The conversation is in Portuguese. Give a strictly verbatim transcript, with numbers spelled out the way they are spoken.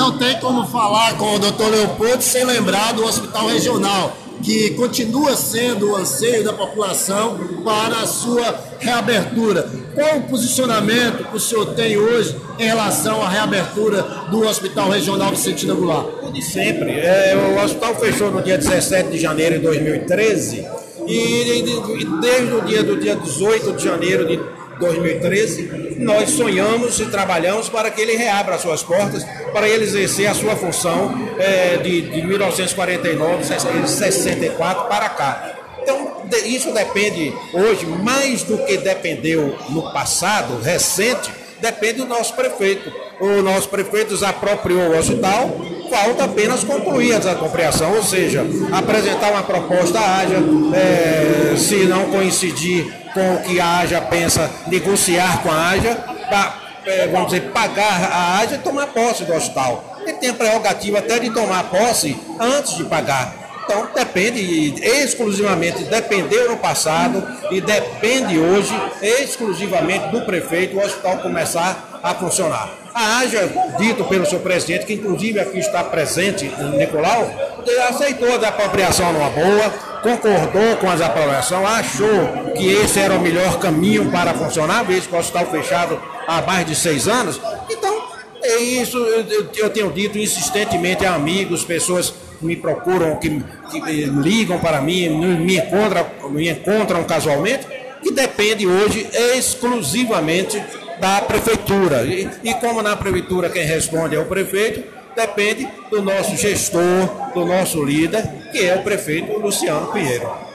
não tem como falar com o doutor Leopoldo sem lembrar do Hospital Regional, que continua sendo o anseio da população para a sua reabertura. Qual o posicionamento que o senhor tem hoje em relação à reabertura do Hospital Regional Vicentino Goulart? O de sempre. É, o hospital fechou no dia dezessete de janeiro de dois mil e treze e, e desde o dia do dia dezoito de janeiro de dois mil e treze, nós sonhamos e trabalhamos para que ele reabra as suas portas, para ele exercer a sua função é, de, de mil novecentos e quarenta e nove, sessenta e quatro para cá. Então, isso depende hoje, mais do que dependeu no passado, recente, depende do nosso prefeito. O nosso prefeito desapropriou o hospital, falta apenas concluir a desapropriação, ou seja, apresentar uma proposta à AJA, é, se não coincidir com o que a AJA pensa, negociar com a AJA, pra, é, vamos dizer, pagar a AJA e tomar posse do hospital. Ele tem a prerrogativa até de tomar posse antes de pagar. Então depende exclusivamente, dependeu no passado e depende hoje exclusivamente do prefeito o hospital começar a funcionar. A AJA, dito pelo seu presidente, que inclusive aqui está presente, Nicolau, aceitou a desapropriação numa boa, concordou com a desapropriação, achou que esse era o melhor caminho para funcionar, visto que o hospital fechado há mais de seis anos. Então, é isso, eu tenho dito insistentemente a amigos, pessoas que me procuram, que, que ligam para mim, me encontram, me encontram casualmente, que depende hoje exclusivamente da prefeitura. E, e como na prefeitura quem responde é o prefeito, depende do nosso gestor, do nosso líder, que é o prefeito Luciano Pinheiro.